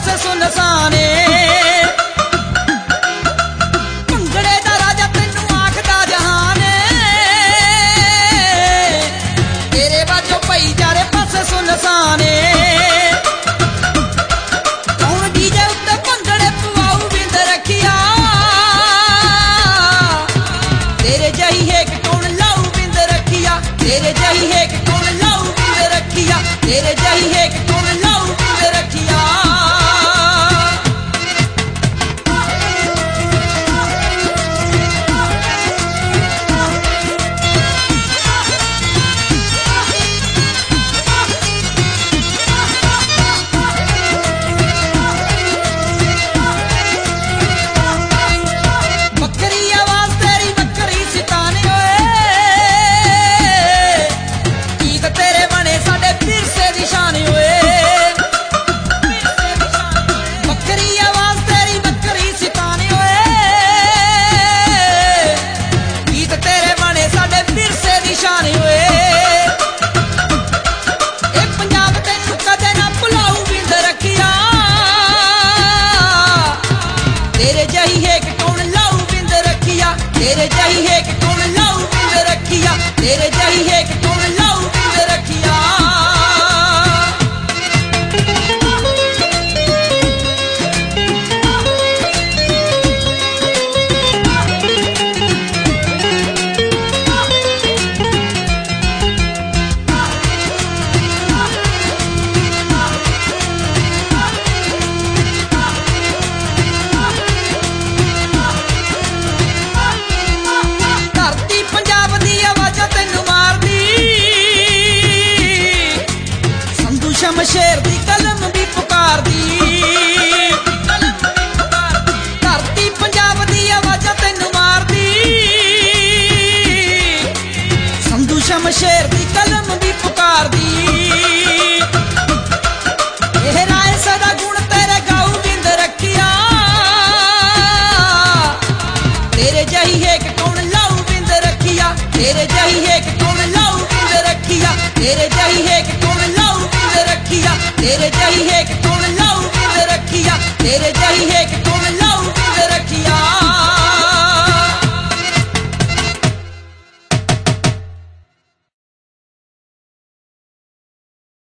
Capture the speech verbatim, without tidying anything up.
पासे सुनसाने भंगड़े दा राजा तेनू आखदा जहान तेरे बाजो पई चारे पासे सुनसाने कौन डीजे उत्ते भंगड़े पवाऊ बिंद रखिया तेरे जही है कि कौन लाऊ बिंद रखिया तेरे जही है कि कौन लाऊ बिंद रखिया तेरे जही है कि कौन लाऊ बिंद रखिया बकरी आवाज तेरी बकरी सिताने ओए गीत तेरे बने साडे पिरसे दी शान ओए बकरी आवाज तेरी बकरी सिताने ओए गीत तेरे बने साडे पिरसे दी शान ओए ए पंजाब तैनू कदे ना भुलाऊ बिंद रखिया तेरे जही है कि कौन लाऊ बिंद रखिया तेरे जही